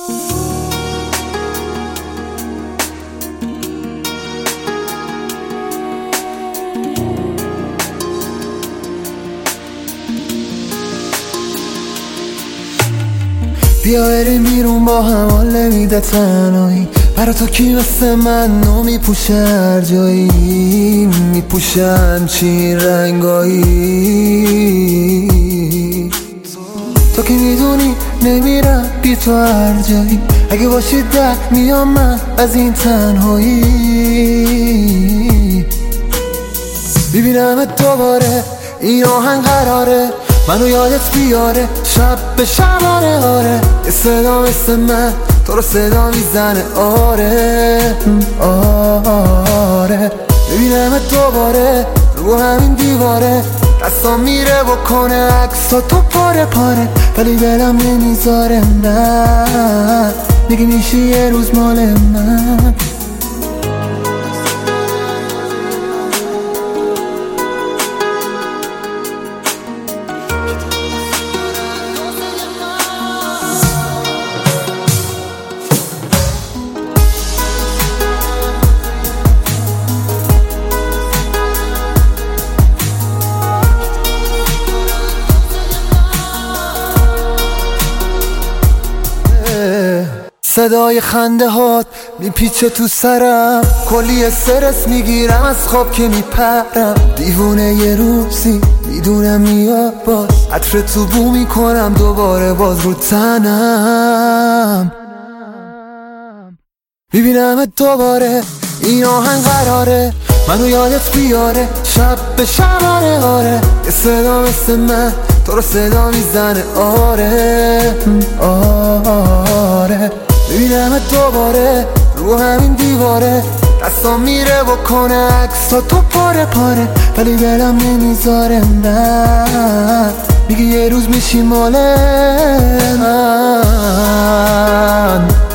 بیا بریم بیرون با هم، حال نمیده تنهایی. برا تو کی مثل من نو میپوشه هر جایی، میپوشه همچین رنگایی. تو که میدونی نمیرم بی تو هر جایی، اگه باشی در میام من از این تنهایی. ببینمت دوباره، این آهنگ قراره منو یادت بیاره، شب به شبانه. آره یه صدا مثل من تو رو صدا میزنه. آره آره ببینمت دوباره رو همین دیواره، دستام میره بکنه عکسا تو پاره پاره، ولی دلم نمیذاره. نه میگی میشه یه روز مال من. صدای خنده هات میپیچه تو سرم، کلی استرس میگیرم از خواب که میپرم. دیوونه یه روزی میدونم میاد باز، عطر تو بو میکنم دوباره باز رو تنم. میبینمت دوباره، این آهنگ قراره منو یادت بیاره، شب به شبانه. آره یه صدا مثل من تو رو صدا میزنه. آره آره ببینمت دوباره رو همین دیواره، دستام میره بکنه عکسا تو پاره پاره، ولی دلم نمیذاره. نه میگه یه روز میشی مال من.